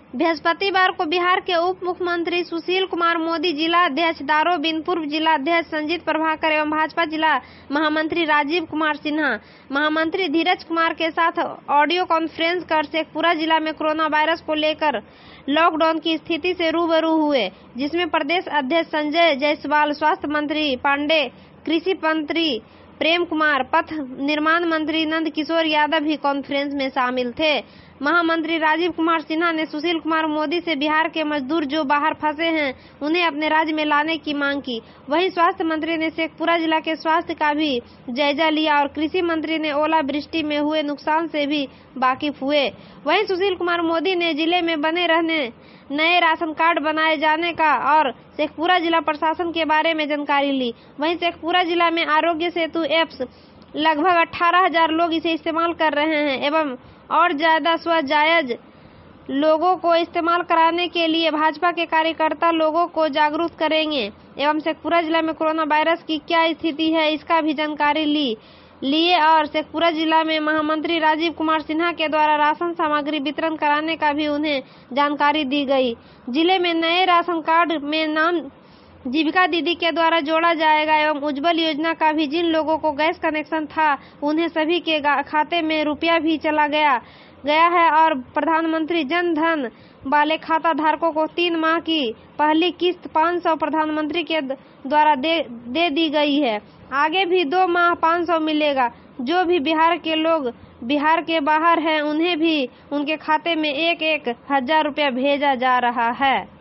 बृहस्पतिवार को बिहार के उप मुख्यमंत्री सुशील कुमार मोदी, जिला अध्यक्ष दारो बिन, पूर्व जिला अध्यक्ष संजीत प्रभाकर एवं भाजपा जिला महामंत्री राजीव कुमार सिन्हा, महामंत्री धीरज कुमार के साथ ऑडियो कॉन्फ्रेंस कर शेखपुरा जिला में कोरोना वायरस को लेकर लॉकडाउन की स्थिति से रूबरू हुए, जिसमें प्रदेश अध्यक्ष संजय जायसवाल, स्वास्थ्य मंत्री पांडे, कृषि मंत्री प्रेम कुमार, पथ निर्माण मंत्री नंद किशोर यादव भी कॉन्फ्रेंस में शामिल थे। महामंत्री राजीव कुमार सिन्हा ने सुशील कुमार मोदी से बिहार के मजदूर जो बाहर फंसे हैं उन्हें अपने राज्य में लाने की मांग की। वहीं स्वास्थ्य मंत्री ने शेखपुरा जिला के स्वास्थ्य का भी जायजा लिया और कृषि मंत्री ने ओलावृष्टि में हुए नुकसान से भी वाकिफ हुए। वहीं सुशील कुमार मोदी ने जिले में बने रहने नए राशन कार्ड बनाए जाने का और शेखपुरा जिला प्रशासन के बारे में जानकारी ली। वहीं शेखपुरा जिला में आरोग्य सेतु ऐप्स लगभग 18,000 लोग इसे इस्तेमाल कर रहे हैं एवं और ज्यादा स्वजायज लोगों को इस्तेमाल कराने के लिए भाजपा के कार्यकर्ता लोगों को जागरूक करेंगे एवं शेखपुरा जिला में कोरोना वायरस की क्या स्थिति है इसका भी जानकारी लिए और शेखपुरा जिला में महामंत्री राजीव कुमार सिन्हा के द्वारा राशन सामग्री वितरण कराने का भी उन्हें जानकारी दी गई। जिले में नए राशन कार्ड में नाम जीविका दीदी के द्वारा जोड़ा जाएगा एवं उज्जवल योजना का भी जिन लोगों को गैस कनेक्शन था उन्हें सभी के खाते में रुपया भी चला गया है और प्रधानमंत्री जन धन वाले खाता धारकों को 3 माह की पहली किस्त 500 प्रधानमंत्री के द्वारा दे दी गई है। आगे भी 2 माह 500 मिलेगा। जो भी बिहार के लोग बिहार के बाहर हैं उन्हें भी उनके खाते में 1-1 हजार रुपया भेजा जा रहा है।